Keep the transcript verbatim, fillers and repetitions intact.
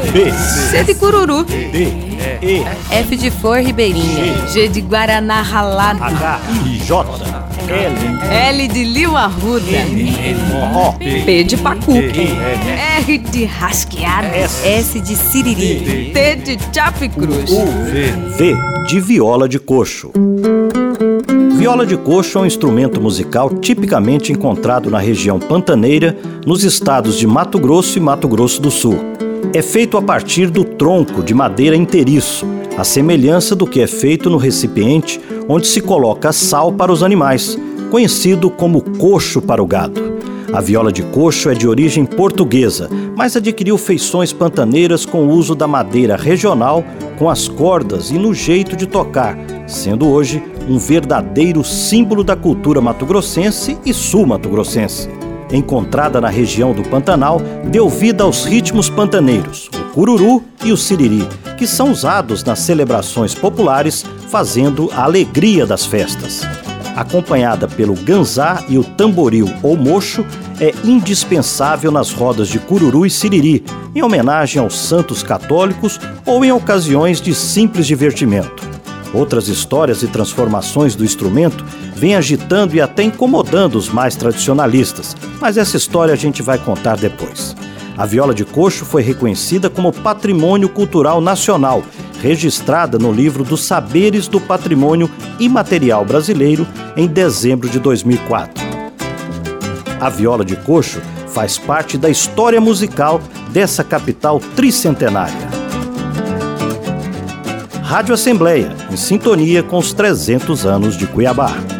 B, C de cururu. D, E, F de flor ribeirinha. G de guaraná ralado. H, I, J, L, L de lima arruda. O, P de pacu. R de rasqueada. S de siriri. T de chapicruz. V de viola de coxo. Viola de coxo é um instrumento musical tipicamente encontrado na região pantaneira, nos estados de Mato Grosso e Mato Grosso do Sul. É feito a partir do tronco de madeira inteiriço, à semelhança do que é feito no recipiente onde se coloca sal para os animais, conhecido como coxo para o gado. A viola de coxo é de origem portuguesa, mas adquiriu feições pantaneiras com o uso da madeira regional, com as cordas e no jeito de tocar, sendo hoje um verdadeiro símbolo da cultura mato-grossense e sul-mato-grossense. Encontrada na região do Pantanal, deu vida aos ritmos pantaneiros, o cururu e o siriri, que são usados nas celebrações populares, fazendo a alegria das festas. Acompanhada pelo ganzá e o tamboril ou mocho, é indispensável nas rodas de cururu e siriri, em homenagem aos santos católicos ou em ocasiões de simples divertimento. Outras histórias e transformações do instrumento vêm agitando e até incomodando os mais tradicionalistas, mas essa história a gente vai contar depois. A viola de coxo foi reconhecida como Patrimônio Cultural Nacional, registrada no livro dos Saberes do Patrimônio Imaterial Brasileiro em dezembro de dois mil e quatro. A viola de coxo faz parte da história musical dessa capital tricentenária. Rádio Assembleia, em sintonia com os trezentos anos de Cuiabá.